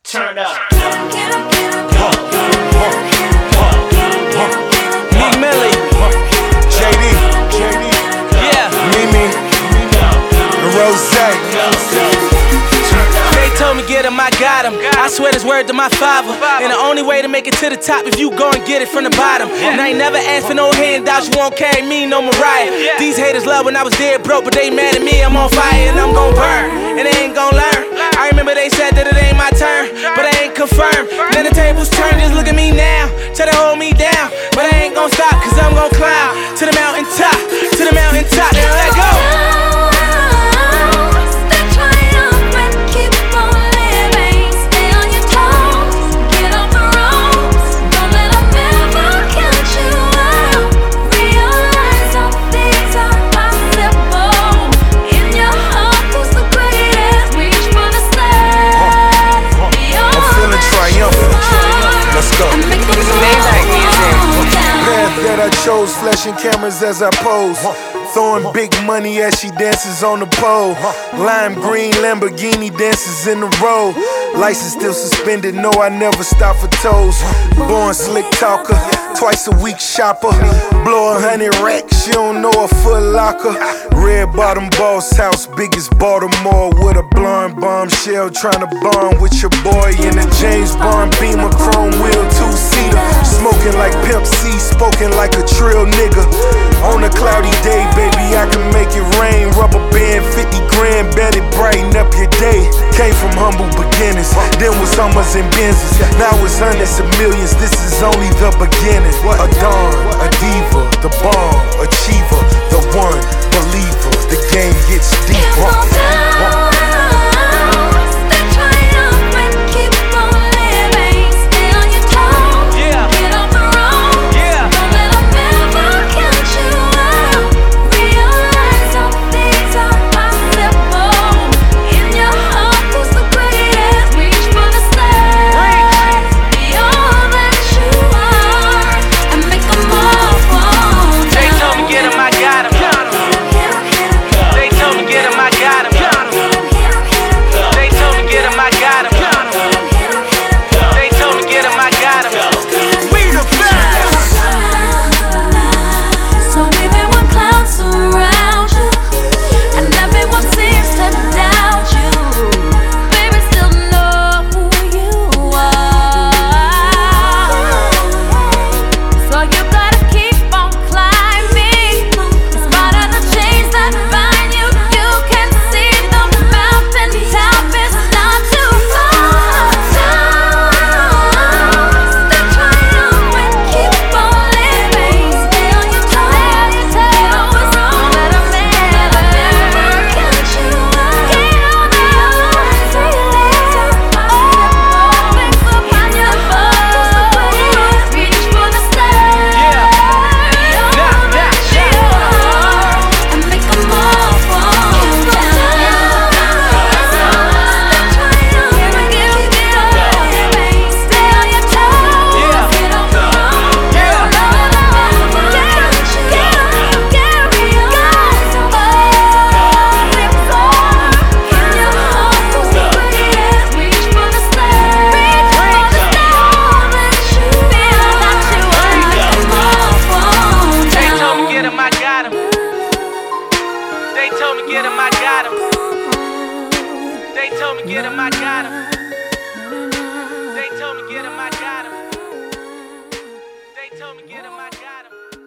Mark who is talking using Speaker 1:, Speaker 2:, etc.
Speaker 1: Turn up.
Speaker 2: Meek Millie,
Speaker 3: JD,
Speaker 2: yeah.
Speaker 3: Mimi, and Rose.
Speaker 2: They told me get him, I got him. I swear this word to my father. And the only way to make it to the top if you go and get it from the bottom. And I ain't never asked for no handouts, you won't carry me, no Mariah. These haters love when I was dead broke, but they mad at me, I'm on fire and I'm gon' burn. And they ain't gon' learn. I remember they said that it ain't my turn, but I ain't confirmed. Then the tables turn, just look at me now. Try to hold me down, but I ain't gon' stop, cause I'm gon' climb to the mountain top, to the mountain top, then let go.
Speaker 3: That I chose, flashing cameras as I pose, throwing big money as she dances on the pole. Lime green Lamborghini dances in the road. License still suspended, no, I never stop for toes. Born slick talker, twice a week shopper. Blow 100 racks, she don't know a Foot Locker. Red bottom boss house, biggest Baltimore, with a blonde bombshell trying to bond with your boy in a James Bond Beamer, chrome wheel, two-seater. Smoking like Pimp C, spoken like a trill nigga. On a cloudy day, baby, I can make it rain. Rubber band, 50 grand, bet it brighten up your day. Came from humble beginnings, then was Hummers and Benzes. Now it's hundreds of millions, this is only the beginning. A dawn, a diva, the bomb, achiever, the one believer. The game gets deeper.
Speaker 2: Get him, I got him. They told me get him, I got him. They told me get him, I got him. They told me get him, I got him.